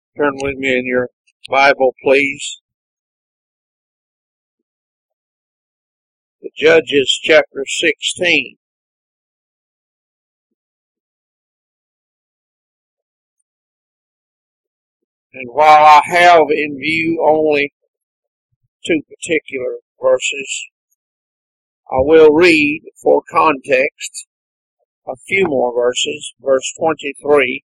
Turn with me in your Bible, please. To Judges chapter 16. And while I have in view only two particular verses, I will read for context a few more verses, verse 23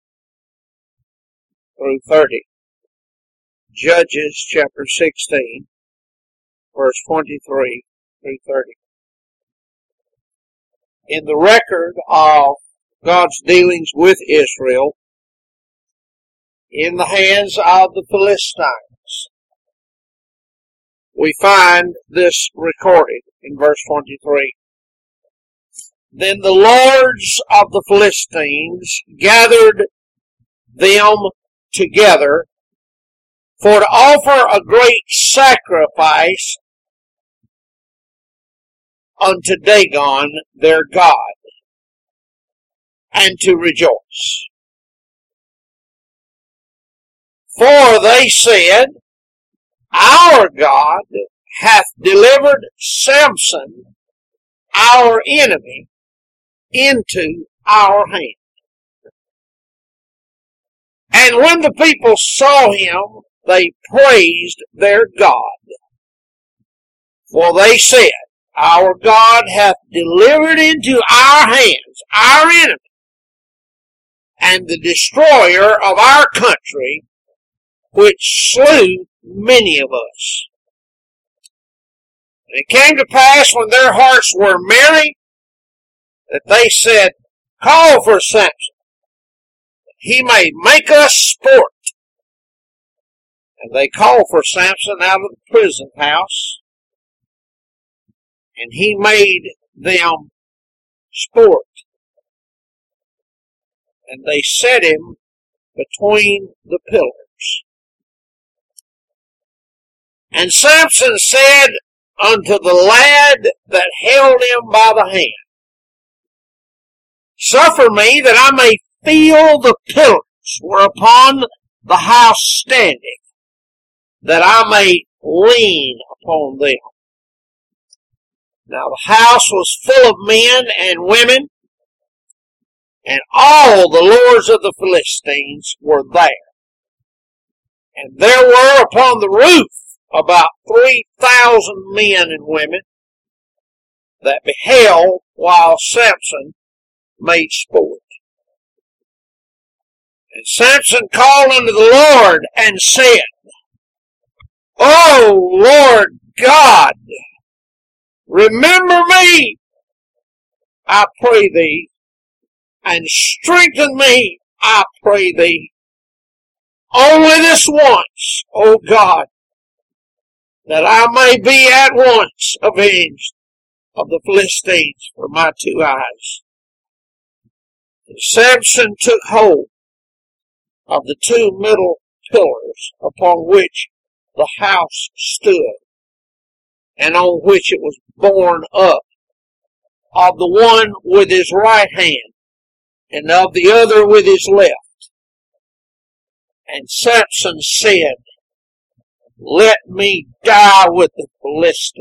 through 30. Judges chapter 16, verse 23 through 30. In the record of God's dealings with Israel in the hands of the Philistines, we find this recorded in verse 23. Then the lords of the Philistines gathered them together for to offer a great sacrifice unto Dagon their God, and to rejoice. For they said, Our God hath delivered Samson, our enemy, into our hand. And when the people saw him, they praised their God. For they said, Our God hath delivered into our hands our enemy, and the destroyer of our country, which slew many of us. And it came to pass, when their hearts were merry, that they said, Call for Samson, that he may make us sport. And they called for Samson out of the prison house, and he made them sport. And they set him between the pillars. And Samson said unto the lad that held him by the hand, Suffer me that I may feel the pillars whereupon the house standeth, that I may lean upon them. Now the house was full of men and women, and all the lords of the Philistines were there. And there were upon the roof about 3,000 men and women that beheld while Samson made sport. And Samson called unto the Lord and said, O Lord God, remember me, I pray thee, and strengthen me, I pray thee, only this once, O God, that I may be at once avenged of the Philistines for my two eyes. And Samson took hold of the two middle pillars upon which the house stood, and on which it was borne up, of the one with his right hand, and of the other with his left. And Samson said, Let me die with the Philistines.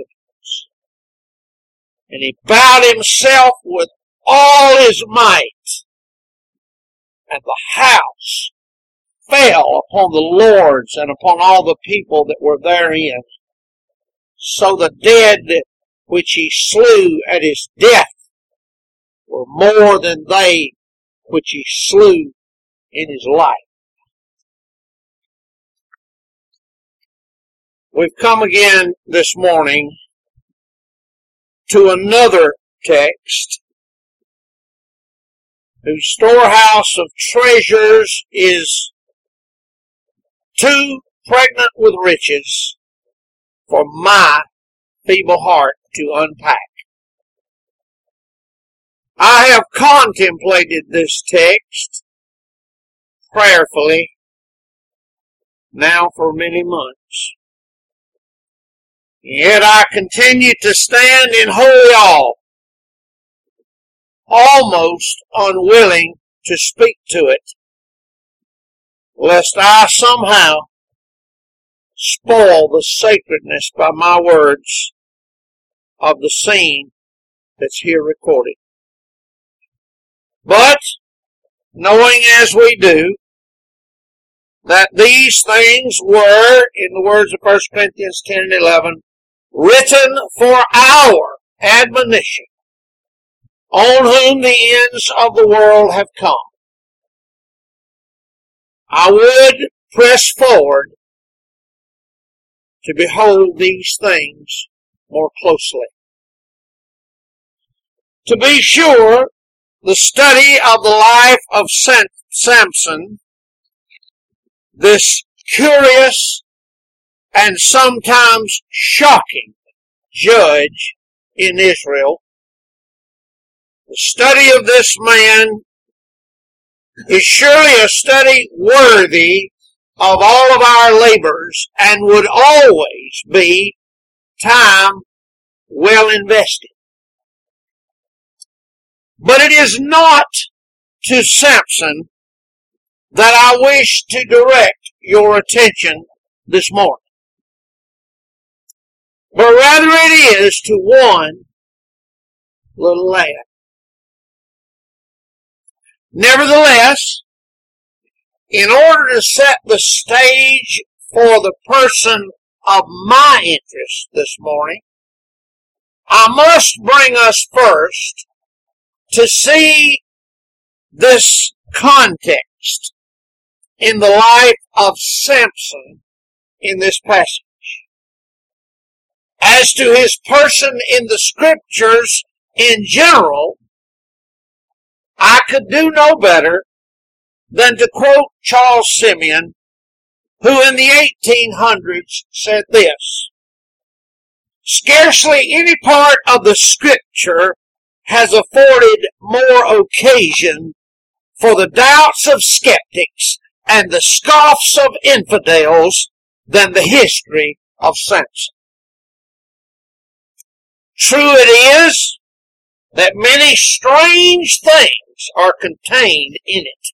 And he bowed himself with all his might, and the house fell upon the lords and upon all the people that were therein. So the dead which he slew at his death were more than they which he slew in his life. We've come again this morning to another text whose storehouse of treasures is too pregnant with riches for my feeble heart to unpack. I have contemplated this text prayerfully now for many months. Yet I continue to stand in holy awe, almost unwilling to speak to it, lest I somehow spoil the sacredness by my words of the scene that's here recorded. But, knowing as we do, that these things were, in the words of 1 Corinthians 10 and 11, written for our admonition, on whom the ends of the world have come, I would press forward to behold these things more closely. To be sure, the study of the life of Samson, this curious and sometimes shocking judge in Israel, the study of this man is surely a study worthy of all of our labors and would always be time well invested. But it is not to Samson that I wish to direct your attention this morning, but rather it is to one little lad. Nevertheless, in order to set the stage for the person of my interest this morning, I must bring us first to see this context in the life of Samson in this passage. As to his person in the Scriptures in general, I could do no better than to quote Charles Simeon, who in the 1800s said this: "Scarcely any part of the Scripture has afforded more occasion for the doubts of skeptics and the scoffs of infidels than the history of Samson. True it is that many strange things are contained in it,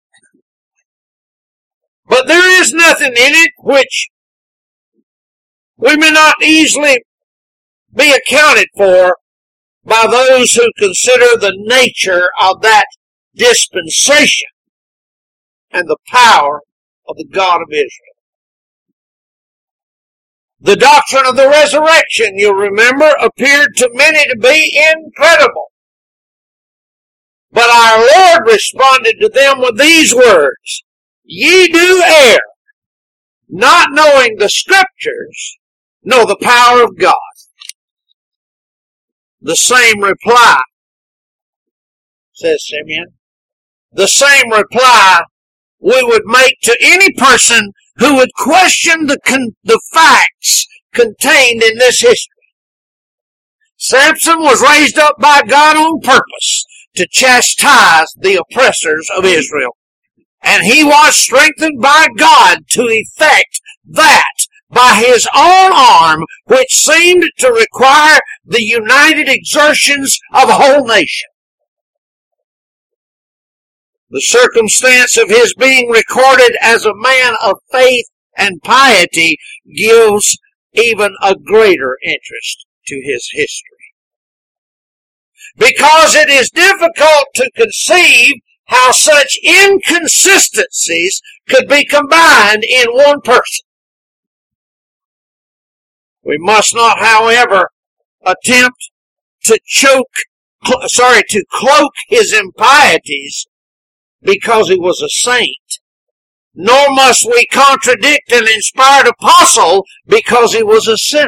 but there is nothing in it which we may not easily be accounted for by those who consider the nature of that dispensation and the power of the God of Israel. The doctrine of the resurrection, you'll remember, appeared to many to be incredible. But our Lord responded to them with these words: "Ye do err, not knowing the Scriptures, nor the power of God." The same reply, says Simeon, the same reply we would make to any person who would question the facts contained in this history. Samson was raised up by God on purpose to chastise the oppressors of Israel, and he was strengthened by God to effect that by his own arm, which seemed to require the united exertions of a whole nation. The circumstance of his being recorded as a man of faith and piety gives even a greater interest to his history, because it is difficult to conceive how such inconsistencies could be combined in one person. We must not, however, attempt to cloak his impieties because he was a saint, nor must we contradict an inspired apostle because he was a sinner.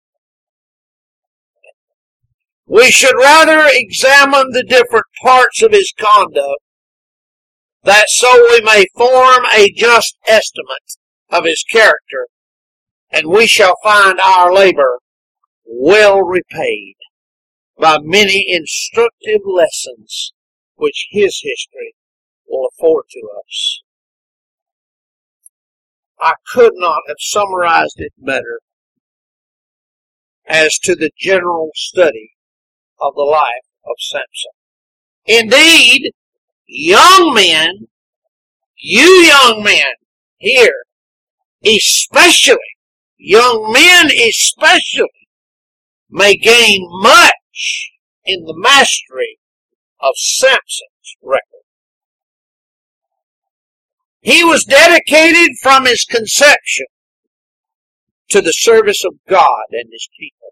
We should rather examine the different parts of his conduct, that so we may form a just estimate of his character, and we shall find our labor well repaid by many instructive lessons which his history will afford to us. I could not have summarized it better as to the general study of the life of Samson. Indeed, you young men, here, especially, young men especially, may gain much in the mastery of Samson's record. He was dedicated from his conception to the service of God and His people,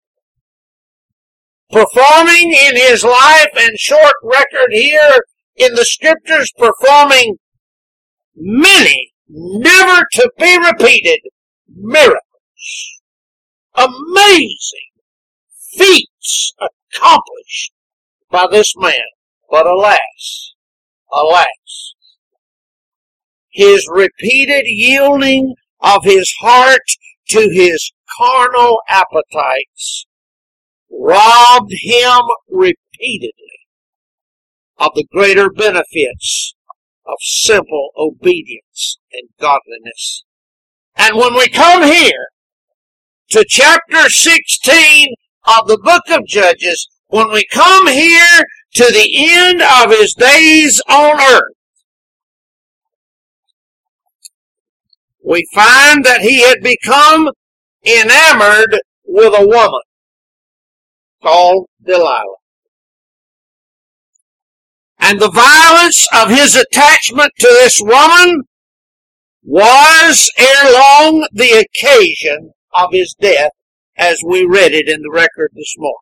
performing in his life and short record here in the Scriptures, performing many never to be repeated miracles, amazing feats accomplished by this man. But alas, his repeated yielding of his heart to his carnal appetites robbed him repeatedly of the greater benefits of simple obedience and godliness. And when we come here to chapter 16 of the book of Judges, when we come here to the end of his days on earth, we find that he had become enamored with a woman called Delilah. And the violence of his attachment to this woman was ere long the occasion of his death, as we read it in the record this morning.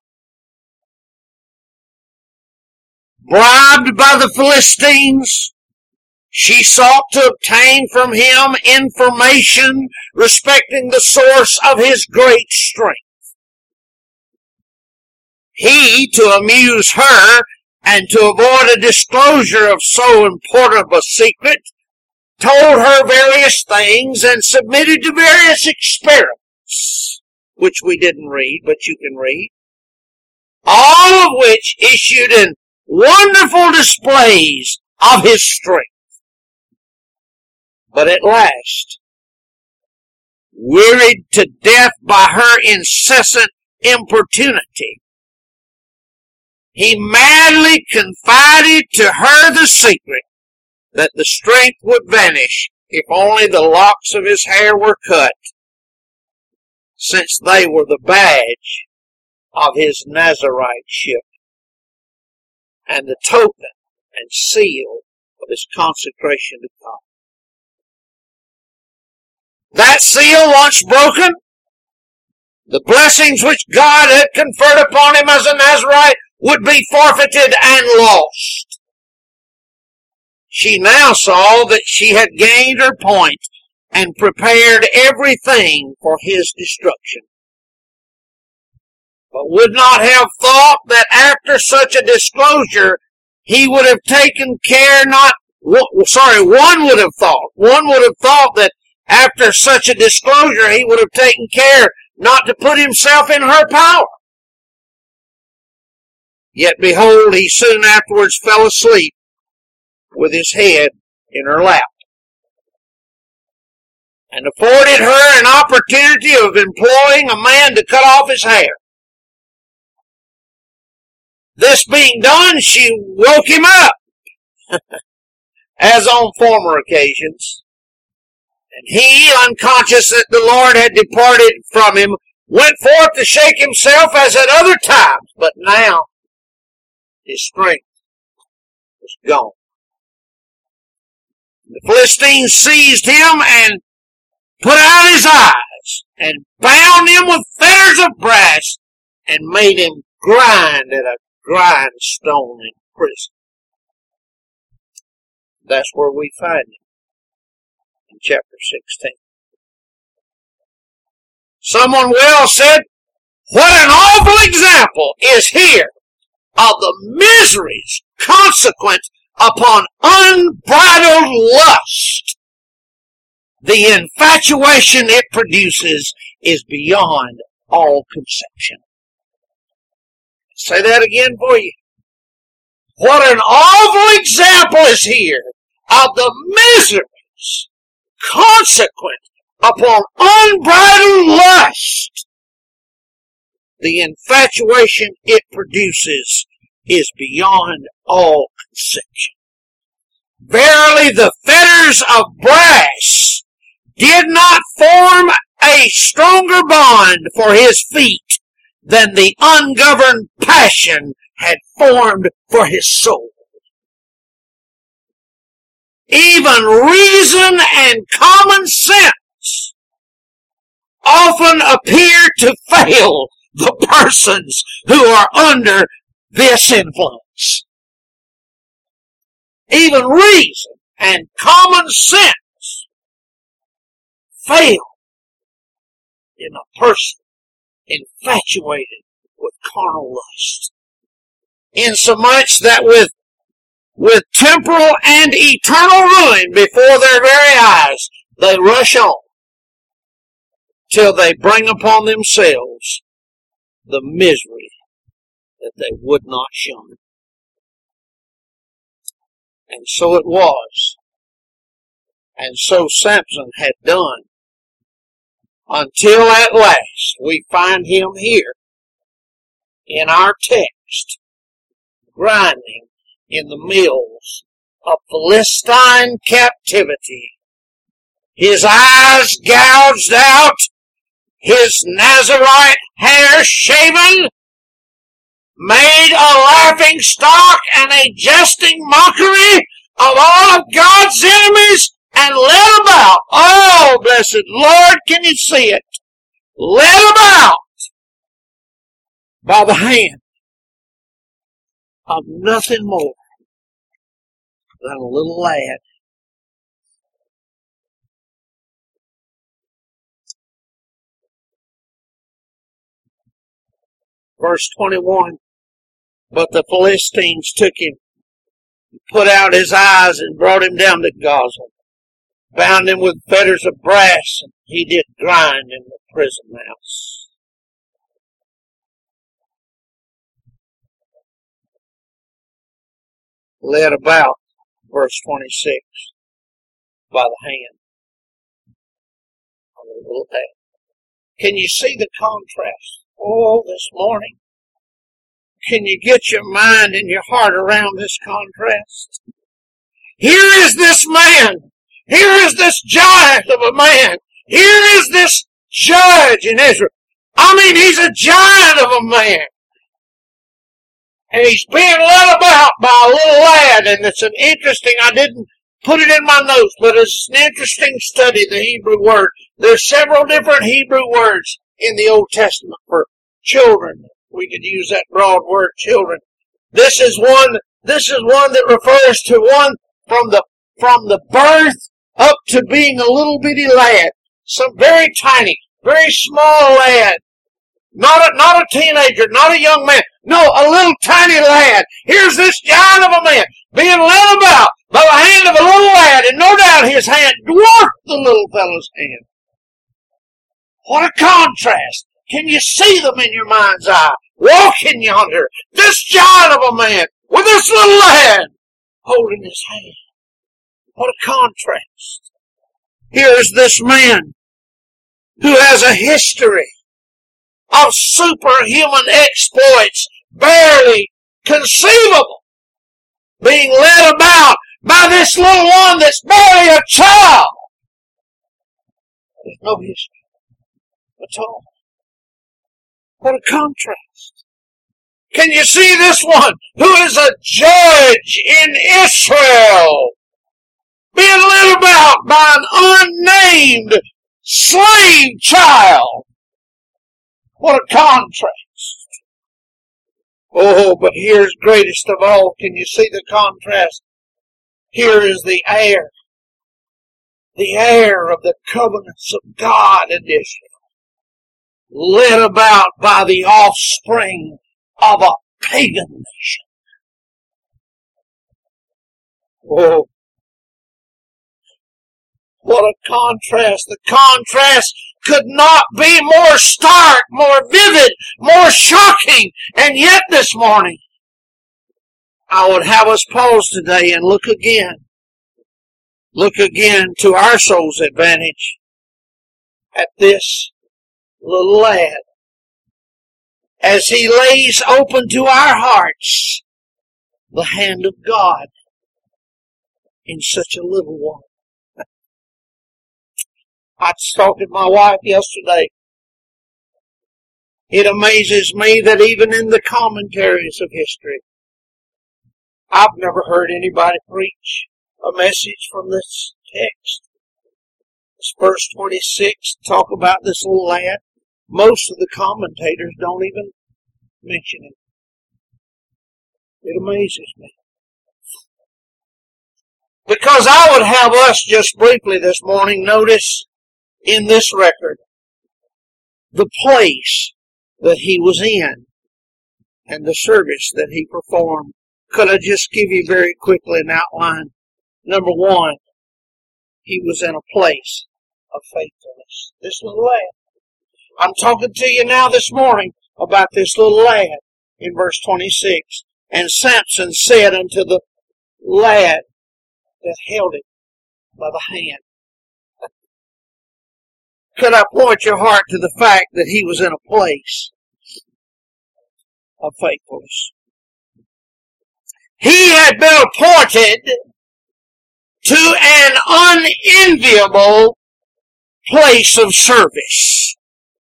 Bribed by the Philistines, she sought to obtain from him information respecting the source of his great strength. He, to amuse her and to avoid a disclosure of so important a secret, told her various things and submitted to various experiments, which we didn't read, but you can read, all of which issued in wonderful displays of his strength. But at last, wearied to death by her incessant importunity, he madly confided to her the secret that the strength would vanish if only the locks of his hair were cut, since they were the badge of his Nazarite-ship and the token and seal of his consecration to God. That seal once broken, the blessings which God had conferred upon him as a Nazarite would be forfeited and lost. She now saw that she had gained her point and prepared everything for his destruction, but would not have thought that after such a disclosure he would have taken care one would have thought that after such a disclosure he would have taken care not to put himself in her power. Yet behold, he soon afterwards fell asleep with his head in her lap, and afforded her an opportunity of employing a man to cut off his hair. This being done, she woke him up, as on former occasions, and he, unconscious that the Lord had departed from him, went forth to shake himself as at other times, but now his strength was gone. The Philistines seized him and put out his eyes and bound him with fetters of brass and made him grind at a grindstone in prison. That's where we find him in chapter 16. Someone well said, what an awful example is here of the miseries consequent upon unbridled lust. The infatuation it produces is beyond all conception. Say that again for you. What an awful example is here of the miseries consequent upon unbridled lust. The infatuation it produces is beyond all conception. Verily, the fetters of brass a stronger bond for his feet than the ungoverned passion had formed for his soul. Even reason and common sense often appear to fail the persons who are under this influence. Even reason and common sense fail in a person infatuated with carnal lust, insomuch that with temporal and eternal ruin before their very eyes, they rush on till they bring upon themselves the misery that they would not shun. And so it was, and so Samson had done, until at last we find him here in our text, grinding in the mills of Philistine captivity, his eyes gouged out, his Nazarite hair shaven, made a laughing stock and a jesting mockery of all of God's enemies, and led about, oh blessed Lord, can you see it? Led about by the hand of nothing more than a little lad. Verse 21, but the Philistines took him, put out his eyes, and brought him down to Gaza, bound him with fetters of brass, and he did grind in the prison house. Led about, verse 26, by the hand of a little lad. Can you see the contrast? Oh, this morning. Can you get your mind and your heart around this contrast? Here is this man. Here is this giant of a man. Here is this judge in Israel. I mean, he's a giant of a man. And he's being led about by a little lad. And it's an interesting, I didn't put it in my notes, but it's an interesting study, the Hebrew word. There's several different Hebrew words in the Old Testament for children. We could use that broad word, children. This is one that refers to one from the birth up to being a little bitty lad. Some very tiny, very small lad. Not a teenager, not a young man. No, a little tiny lad. Here's this giant of a man being led about by the hand of a little lad, and no doubt his hand dwarfed the little fellow's hand. What a contrast. Can you see them in your mind's eye? Walking yonder, this giant of a man with this little lad holding his hand. What a contrast. Here's this man who has a history of superhuman exploits, barely conceivable, being led about by this little one that's barely a child. There's no history at all. What a contrast. Can you see this one who is a judge in Israel being led about by an unnamed slave child? What a contrast. Oh, but here's greatest of all. Can you see the contrast? Here is the heir of the covenants of God and Israel, led about by the offspring of a pagan nation. Oh, what a contrast. The contrast could not be more stark, more vivid, more shocking. And yet this morning, I would have us pause today and look again to our soul's advantage at this little lad as he lays open to our hearts the hand of God in such a little one. I was talking to my wife yesterday. It amazes me that even in the commentaries of history, I've never heard anybody preach a message from this text. This verse 26 talk about this little lad. Most of the commentators don't even mention him. It amazes me. Because I would have us just briefly this morning notice in this record the place that he was in and the service that he performed. Could I just give you very quickly an outline? Number one, he was in a place of faithfulness. This little lad. I'm talking to you now this morning about this little lad in verse 26. And Samson said unto the lad that held him by the hand. Could I point your heart to the fact that he was in a place of faithfulness? He had been appointed to an unenviable place of service.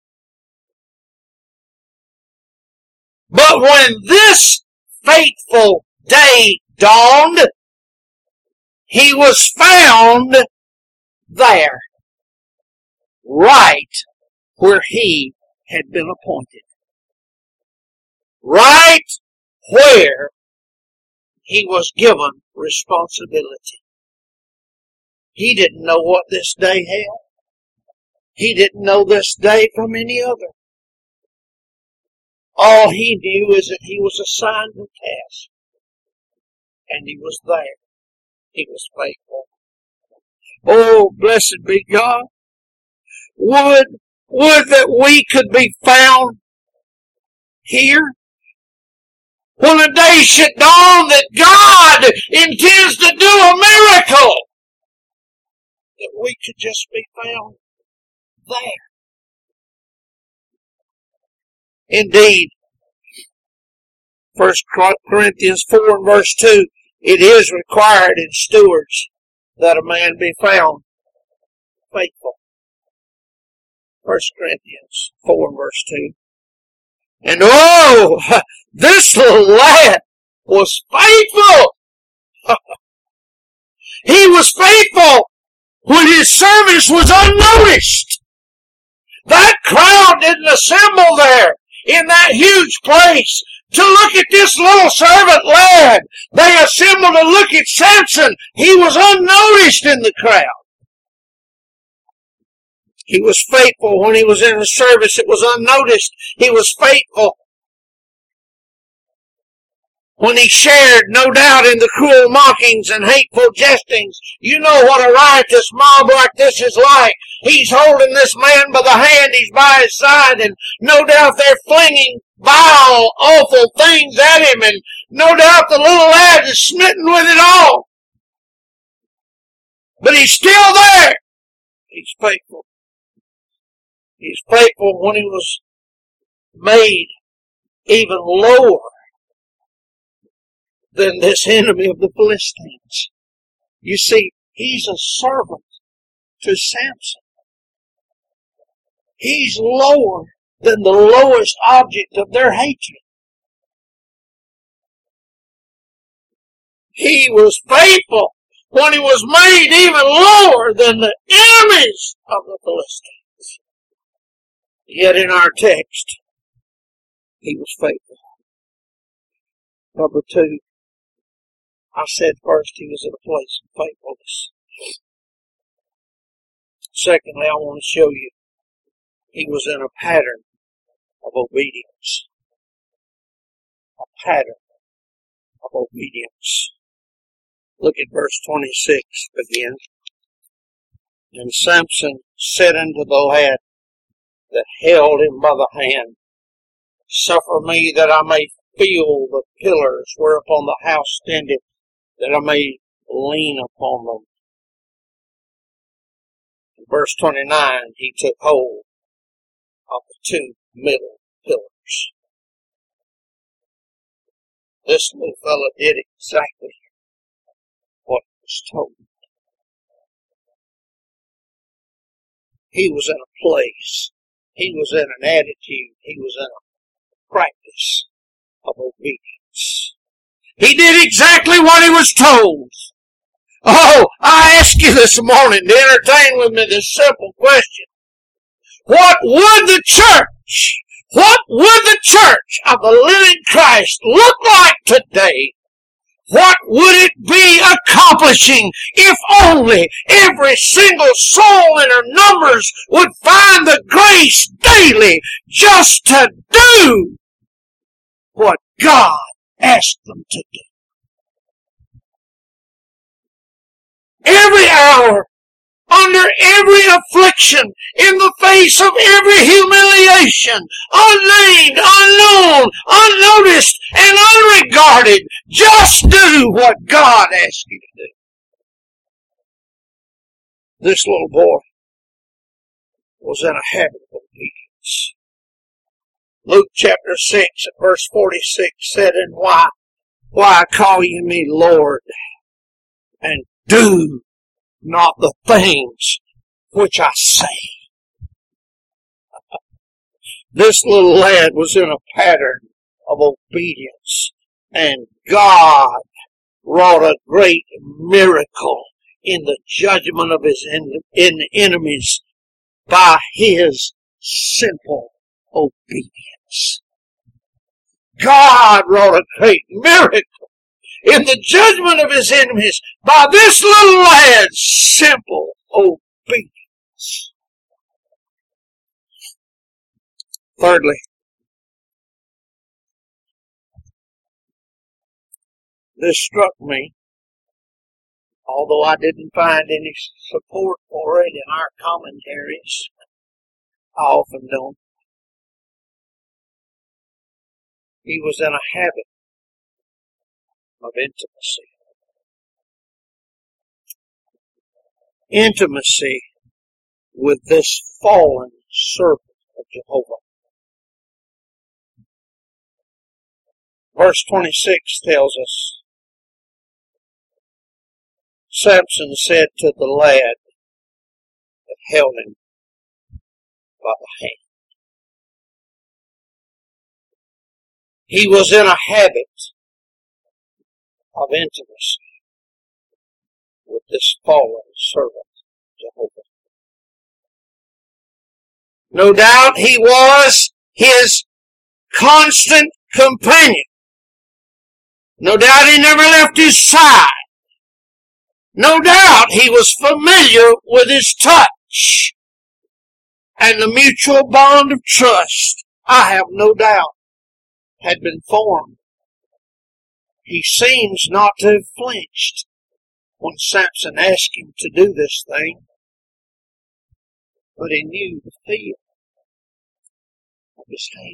But when this faithful day dawned, he was found there, right where he had been appointed. Right where he was given responsibility. He didn't know what this day held. He didn't know this day from any other. All he knew is that he was assigned a task. And he was there. He was faithful. Oh, blessed be God. Would that we could be found here. When a day should dawn that God intends to do a miracle, that we could just be found there. Indeed, 1 Corinthians 4 and verse 2, it is required in stewards that a man be found faithful. 1 Corinthians 4 and verse 2. And oh, this little lad was faithful. He was faithful when his service was unnoticed. That crowd didn't assemble there in that huge place to look at this little servant lad. They assembled to look at Samson. He was unnoticed in the crowd. He was faithful when he was in a service. It was unnoticed. He was faithful when he shared, no doubt, in the cruel mockings and hateful jestings. You know what a riotous mob like this is like. He's holding this man by the hand. He's by his side, and no doubt they're flinging vile, awful things at him, and no doubt the little lad is smitten with it all. But he's still there. He's faithful. He's faithful when he was made even lower than this enemy of the Philistines. You see, he's a servant to Samson. He's lower than the lowest object of their hatred. He was faithful when he was made even lower than the enemies of the Philistines. Yet in our text, he was faithful. Number two, I said first he was in a place of faithfulness. Secondly, I want to show you he was in a pattern of obedience. A pattern of obedience. Look at verse 26 again. And Samson said unto the lad that held him by the hand, Suffer me that I may feel the pillars whereupon the house standeth, that I may lean upon them. In verse 29, he took hold of the two middle pillars. This little fella did exactly what was told. He was in a place. He was in an attitude. He was in a practice of obedience. He did exactly what he was told. Oh, I ask you this morning to entertain with me this simple question. What would the church of the living Christ look like today? What would it be accomplishing if only every single soul in her numbers would find the grace daily just to do what God asked them to do? Every hour, under every affliction, in the face of every humiliation, unnamed, unknown, unnoticed, and unregarded, just do what God asks you to do. This little boy was in a habit of obedience. Luke chapter 6 and verse 46 said, "And why call ye me Lord, and do not the things which I say?" This little lad was in a pattern of obedience, and God wrought a great miracle in the judgment of his enemies by his simple obedience. God wrought a great miracle in the judgment of his enemies by this little lad's simple obedience. Thirdly, this struck me, although I didn't find any support for it in our commentaries. I often don't. He was in a habit of intimacy. Intimacy with this fallen servant of Jehovah. Verse 26 tells us, Samson said to the lad that held him by the hand. He was in a habit of intimacy with this fallen servant, Jehovah. No doubt he was his constant companion. No doubt he never left his side. No doubt he was familiar with his touch. And the mutual bond of trust, I have no doubt, had been formed. He seems not to have flinched when Samson asked him to do this thing. But he knew the feel of his hand.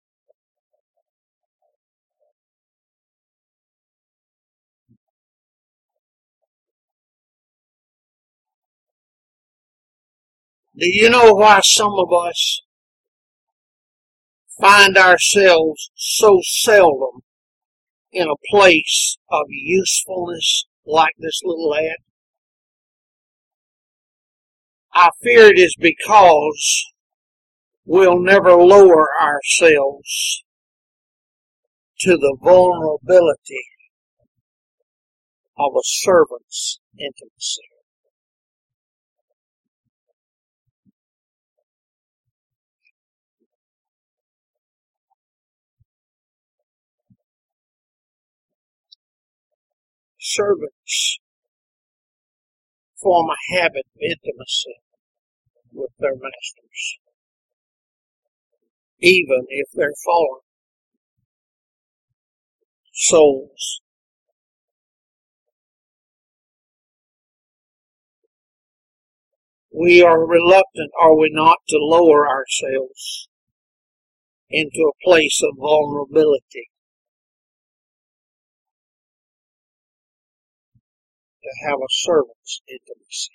Do you know why some of us find ourselves so seldom in a place of usefulness like this little lad? I fear it is because we'll never lower ourselves to the vulnerability of a servant's intimacy. Servants form a habit of intimacy with their masters, even if they're fallen souls. We are reluctant, are we not, to lower ourselves into a place of vulnerability, to have a servant's intimacy.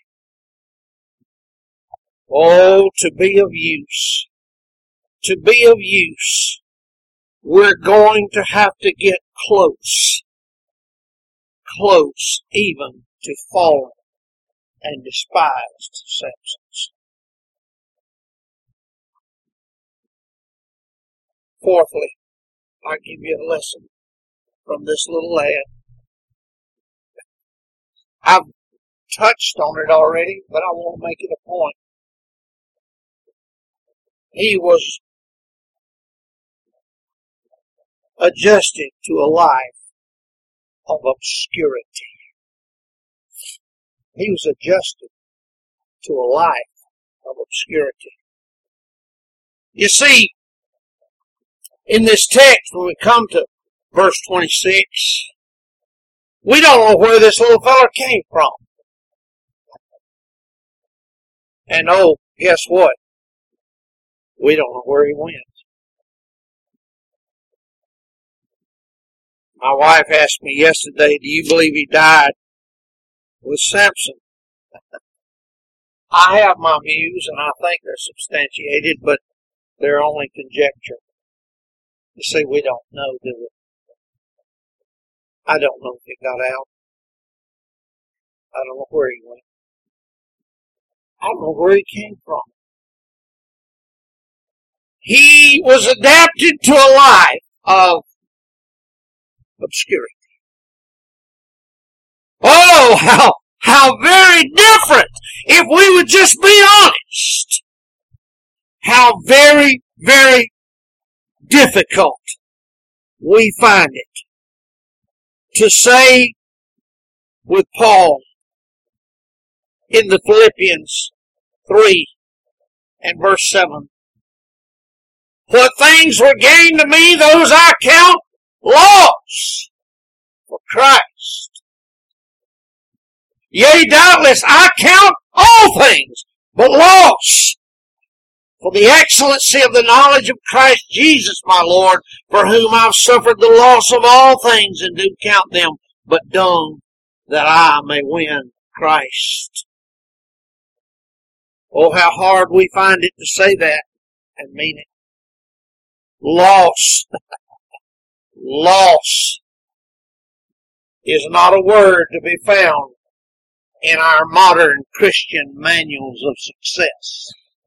Oh, to be of use. To be of use. We're going to have to get close. Close even to fallen and despised Samsons. Fourthly, I'll give you a lesson from this little lad. I've touched on it already, but I want to make it a point. He was adjusted to a life of obscurity. He was adjusted to a life of obscurity. You see, in this text, when we come to verse 26, we don't know where this little feller came from. And oh, guess what? We don't know where he went. My wife asked me yesterday, do you believe he died with Samson? I have my views, and I think they're substantiated, but they're only conjecture. You see, we don't know, do we? I don't know if he got out. I don't know where he went. I don't know where he came from. He was adapted to a life of obscurity. Oh, how very different, if we would just be honest. How very, very difficult we find it to say with Paul in the Philippians 3 and verse 7, what things were gained to me, those I count loss for Christ. Yea, doubtless I count all things but loss for the excellency of the knowledge of Christ Jesus my Lord, for whom I've suffered the loss of all things, and do count them but dung, that I may win Christ. Oh, how hard we find it to say that and mean it. Loss. Loss is not a word to be found in our modern Christian manuals of success.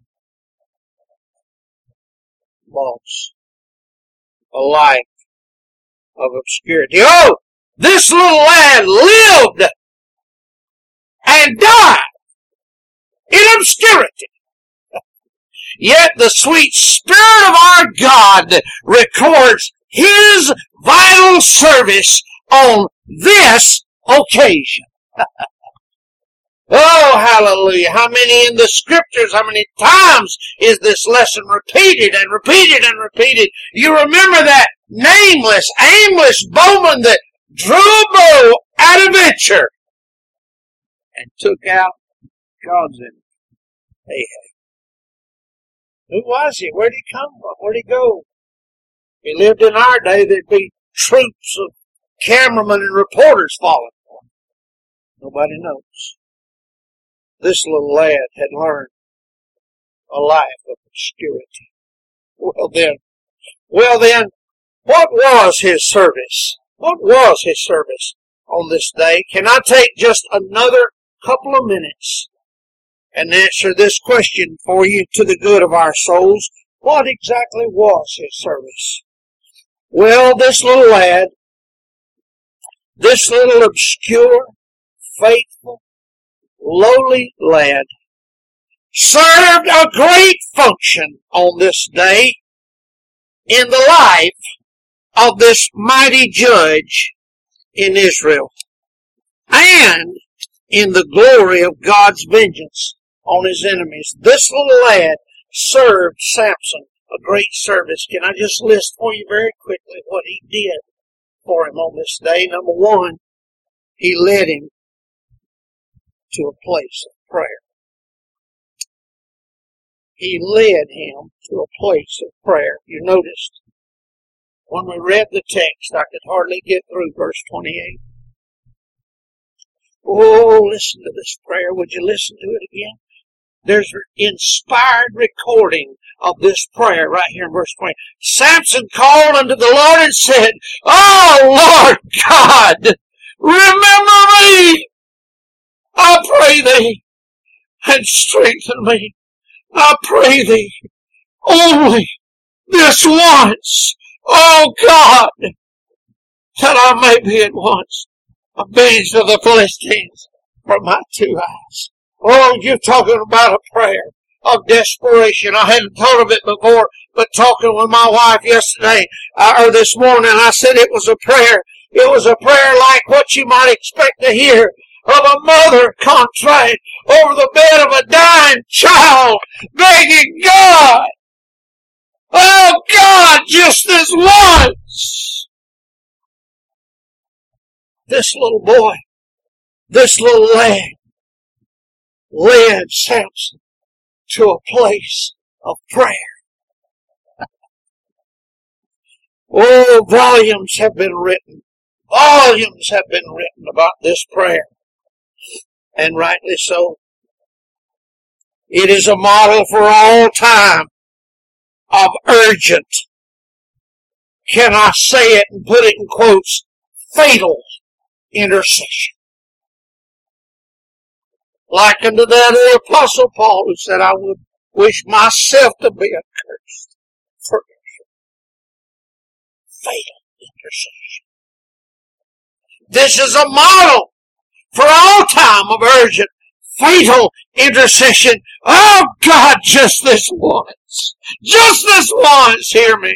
Loss. A life of obscurity. Oh, this little lad lived and died in obscurity. Yet the sweet Spirit of our God records His vital service on this occasion. Oh, hallelujah. How many in the Scriptures, how many times is this lesson repeated and repeated and repeated? You remember that nameless, aimless bowman that drew a bow at a venture and took out God's enemy, Ahab. Who was he? Where'd he come from? Where'd he go? If he lived in our day, there'd be troops of cameramen and reporters following for him. Nobody knows. This little lad had learned a life of obscurity. Well then, what was his service? What was his service on this day? Can I take just another couple of minutes and answer this question for you to the good of our souls? What exactly was his service? Well, this little lad, this little obscure, faithful, lowly lad, served a great function on this day in the life of this mighty judge in Israel, and in the glory of God's vengeance on his enemies. This little lad served Samson a great service. Can I just list for you very quickly what he did for him on this day? Number one, he led him to a place of prayer. He led him to a place of prayer. You noticed, when we read the text, I could hardly get through verse 28. Oh, listen to this prayer. Would you listen to it again? There's inspired recording of this prayer right here in verse 20. Samson called unto the Lord and said, "Oh, Lord God, remember me, I pray thee, and strengthen me. I pray thee, only this once, O God, that I may be at once avenged of the Philistines from my two eyes. Oh, you're talking about a prayer of desperation. I hadn't thought of it before, but talking with my wife yesterday, or this morning, I said it was a prayer. It was a prayer like what you might expect to hear of a mother contrite over the bed of a dying child, begging God, oh God, just this once. This little boy, this little lad, led Samson to a place of prayer. Oh, volumes have been written. Volumes have been written about this prayer. And rightly so. It is a model for all time of urgent, can I say it and put it in quotes, fatal intercession. Like unto that Apostle Paul who said, I would wish myself to be accursed for fatal intercession. This is a model for all time of urgent, fatal intercession. Oh God, just this once. Just this once, hear me.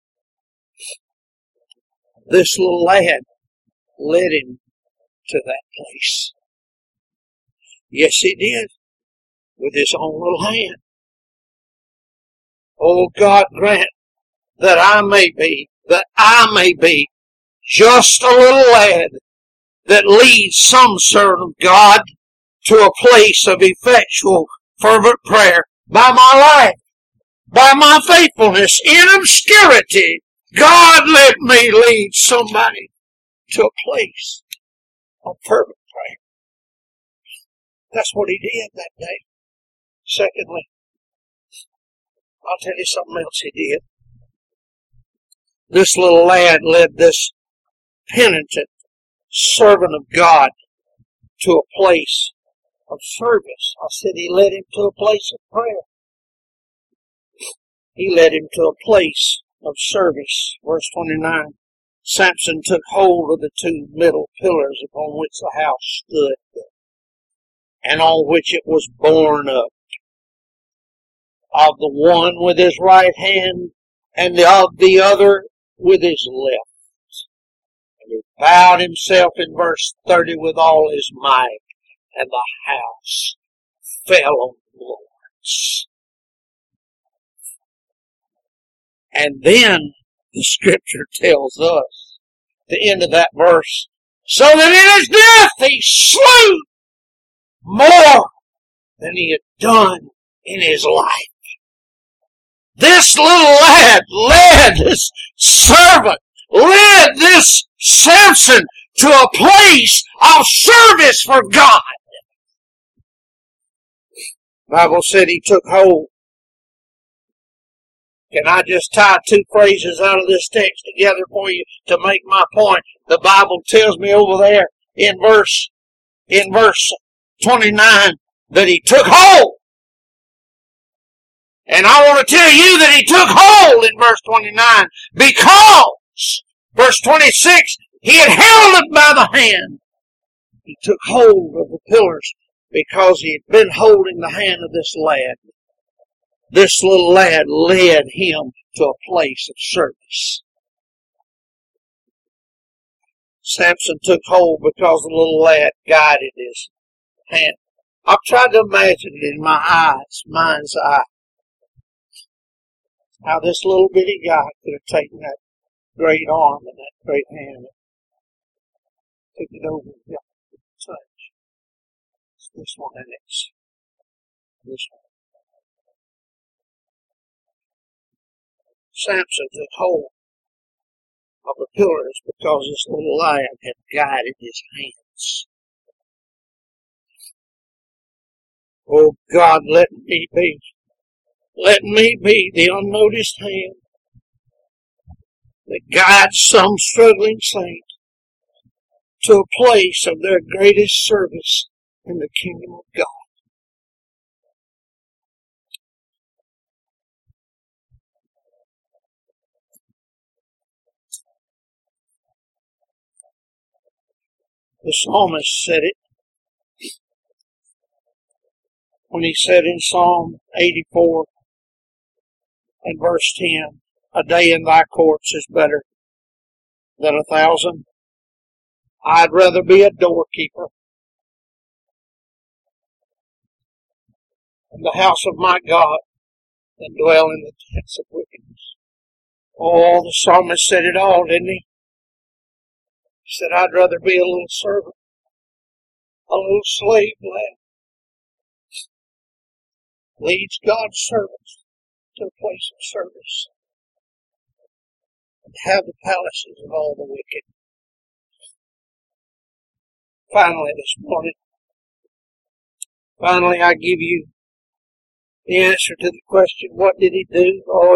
This little lad led him to that place. Yes, he did. With his own little hand. Oh God, grant that I may be just a little lad that leads some servant of God to a place of effectual, fervent prayer by my life, by my faithfulness in obscurity. God, let me lead somebody to a place of fervent prayer. That's what he did that day. Secondly, I'll tell you something else he did. This little lad led this penitent servant of God to a place of service. I said he led him to a place of prayer. He led him to a place of service. Verse 29, Samson took hold of the two middle pillars upon which the house stood, and on which it was borne up, of the one with his right hand, and of the other with his left. And he bowed himself in verse 30 with all his might, and the house fell on the boards. And then the scripture tells us, the end of that verse, so that in his death he slew more than he had done in his life. This little lad led this servant, led this Samson to a place of service for God. The Bible said he took hold. Can I just tie two phrases out of this text together for you to make my point? The Bible tells me over there in verse 29 that he took hold. And I want to tell you that he took hold in verse 29 because, verse 26, he had held it by the hand. He took hold of the pillars because he had been holding the hand of this lad. This little lad led him to a place of service. Samson took hold because the little lad guided his hand. I've tried to imagine it in my mind's eye, how this little bitty guy could have taken that great arm and that great hand and took it over and got the touch. It's this one and it's this one. Samson took hold of the pillars because this little lad had guided his hands. Oh God, let me be the unnoticed hand that guides some struggling saint to a place of their greatest service in the kingdom of God. The psalmist said it when he said in Psalm 84 and verse 10, a day in thy courts is better than 1,000. I'd rather be a doorkeeper in the house of my God than dwell in the tents of wickedness. Oh, the psalmist said it all, didn't he? He said, I'd rather be a little servant, a little slave lad, leads God's servants to a place of service, and have the palaces of all the wicked. Finally this morning, I give you the answer to the question, what did he do? Oh,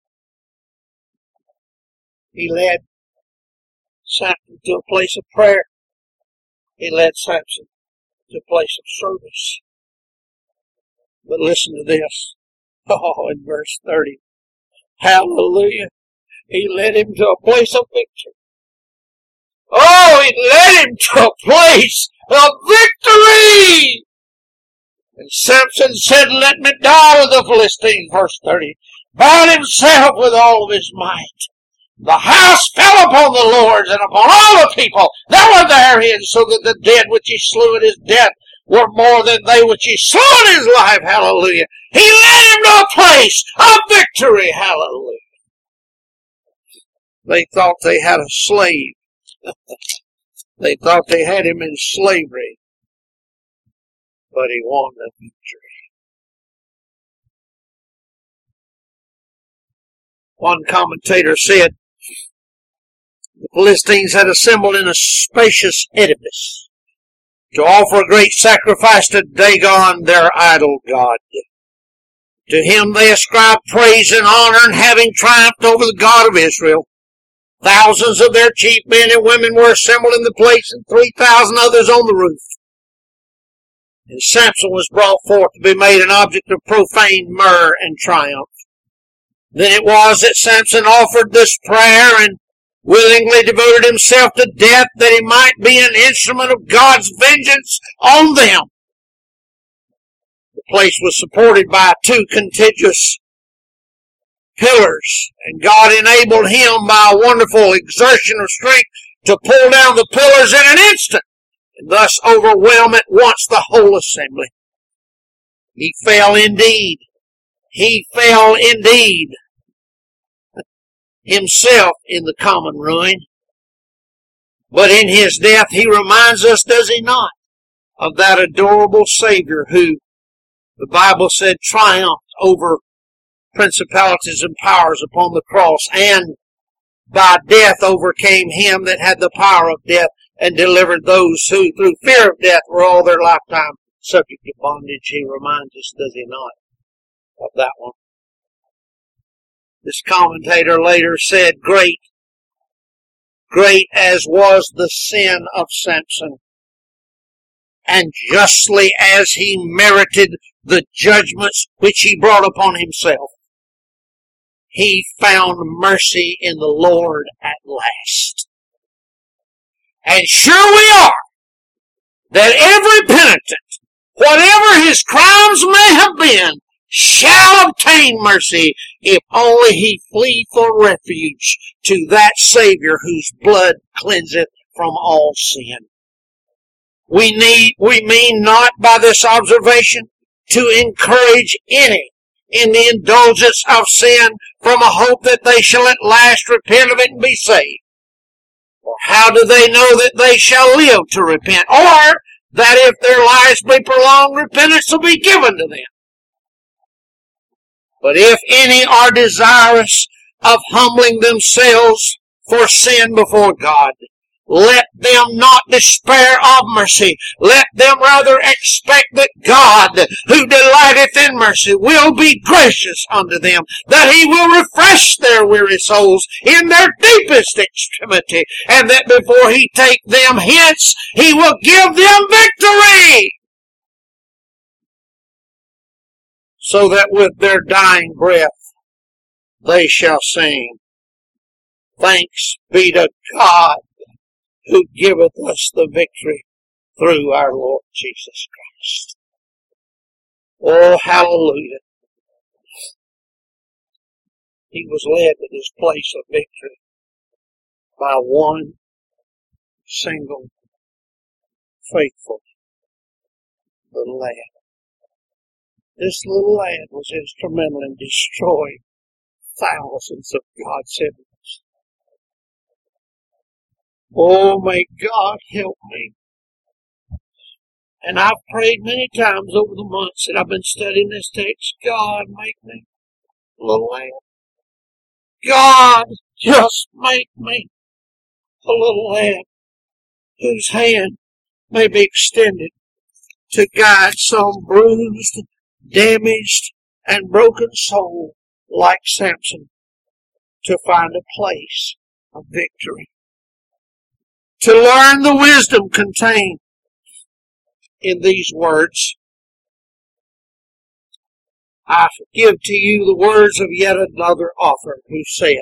he led Samson to a place of prayer. He led Samson to a place of service. But listen to this. Oh, in verse 30. Hallelujah. He led him to a place of victory. Oh, he led him to a place of victory! And Samson said, let me die with the Philistines, verse 30. Bound himself with all of his might. The house fell upon the lords and upon all the people that were therein, so that the dead which he slew at his death were more than they which he slew in his life. Hallelujah. He led him to a place of victory. Hallelujah. They thought they had a slave. They thought they had him in slavery. But he won the victory. One commentator said, the Philistines had assembled in a spacious edifice to offer a great sacrifice to Dagon, their idol god. To him they ascribed praise and honor, and having triumphed over the God of Israel, thousands of their chief men and women were assembled in the place, and 3,000 others on the roof. And Samson was brought forth to be made an object of profane myrrh and triumph. Then it was that Samson offered this prayer and willingly devoted himself to death, that he might be an instrument of God's vengeance on them. The place was supported by 2 contiguous pillars, and God enabled him by a wonderful exertion of strength to pull down the pillars in an instant, and thus overwhelm at once the whole assembly. He fell indeed. Himself in the common ruin. But in his death he reminds us, does he not, of that adorable Savior who, the Bible said, triumphed over principalities and powers upon the cross, and by death overcame him that had the power of death, and delivered those who through fear of death were all their lifetime subject to bondage. He reminds us, does he not, of that one. This commentator later said, great as was the sin of Samson, and justly as he merited the judgments which he brought upon himself, he found mercy in the Lord at last. And sure we are that every penitent, whatever his crimes may have been, shall obtain mercy if only he flee for refuge to that Savior whose blood cleanseth from all sin. We mean not by this observation to encourage any in the indulgence of sin from a hope that they shall at last repent of it and be saved. For how do they know that they shall live to repent? Or that if their lives be prolonged, repentance will be given to them? But if any are desirous of humbling themselves for sin before God, let them not despair of mercy. Let them rather expect that God, who delighteth in mercy, will be gracious unto them, that he will refresh their weary souls in their deepest extremity, and that before he take them hence, he will give them victory, so that with their dying breath they shall sing, thanks be to God who giveth us the victory through our Lord Jesus Christ. Oh, hallelujah. He was led to this place of victory by one single faithful little lad. This little lad was instrumental in destroying thousands of God's enemies. Oh, may God help me. And I've prayed many times over the months that I've been studying this text, God, make me a little lad. God, just make me a little lad whose hand may be extended to guide some bruised, damaged, and broken soul like Samson to find a place of victory. To learn the wisdom contained in these words, I give to you the words of yet another author who said,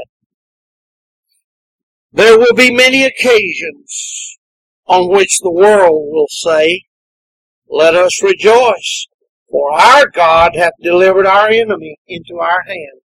there will be many occasions on which the world will say, let us rejoice, for our God hath delivered our enemy into our hand.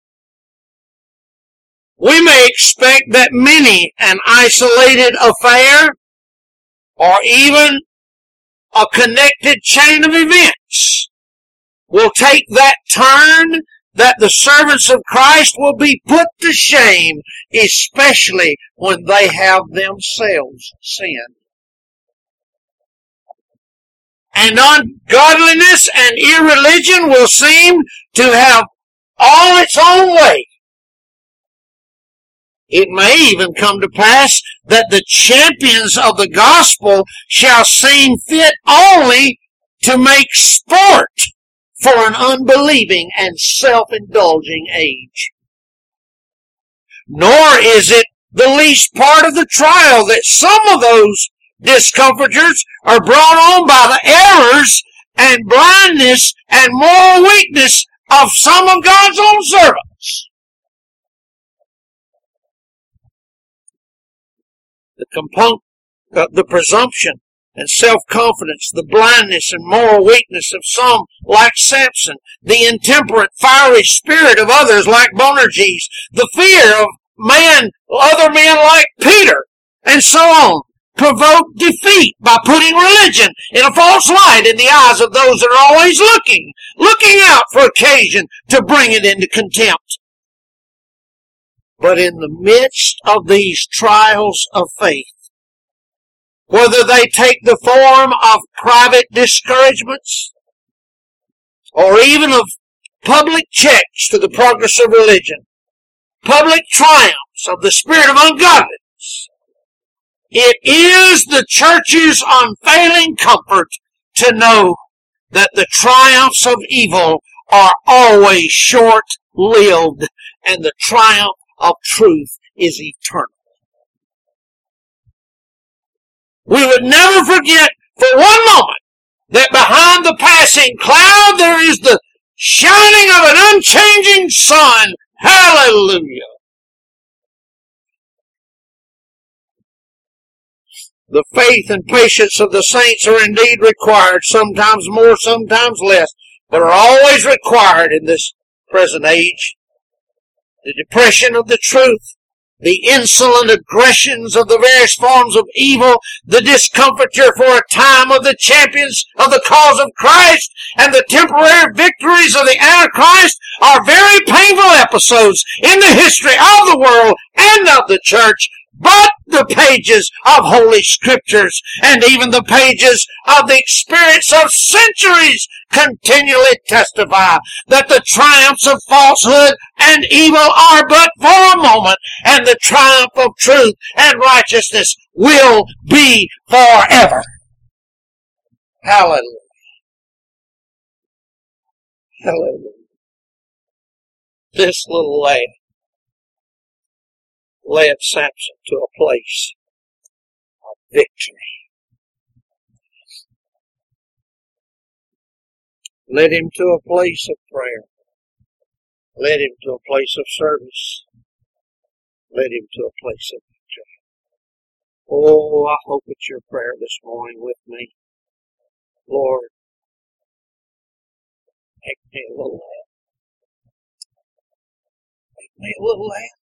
We may expect that many an isolated affair, or even a connected chain of events, will take that turn that the servants of Christ will be put to shame, especially when they have themselves sinned. And ungodliness and irreligion will seem to have all its own way. It may even come to pass that the champions of the gospel shall seem fit only to make sport for an unbelieving and self-indulging age. Nor is it the least part of the trial that some of those discomforters are brought on by the errors and blindness and moral weakness of some of God's own servants. The presumption and self-confidence, the blindness and moral weakness of some like Samson, the intemperate, fiery spirit of others like Boanerges, the fear of other men like Peter, and so on, provoke defeat by putting religion in a false light in the eyes of those that are always looking out for occasion to bring it into contempt. But in the midst of these trials of faith, whether they take the form of private discouragements or even of public checks to the progress of religion, public triumphs of the spirit of ungodliness, it is the church's unfailing comfort to know that the triumphs of evil are always short-lived and the triumph of truth is eternal. We would never forget for one moment that behind the passing cloud there is the shining of an unchanging sun. Hallelujah! The faith and patience of the saints are indeed required, sometimes more, sometimes less, but are always required in this present age. The depression of the truth, the insolent aggressions of the various forms of evil, the discomfiture for a time of the champions of the cause of Christ, and the temporary victories of the Antichrist are very painful episodes in the history of the world and of the church. But the pages of Holy Scriptures and even the pages of the experience of centuries continually testify that the triumphs of falsehood and evil are but for a moment, and the triumph of truth and righteousness will be forever. Hallelujah. Hallelujah. This little lad led Samson to a place of victory. Led him to a place of prayer. Led him to a place of service. Led him to a place of victory. Oh, I hope it's your prayer this morning with me. Lord, make me a little lamb. Make me a little lamb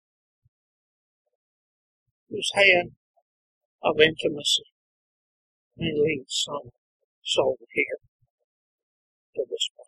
whose hand of intimacy may lead some soul here to this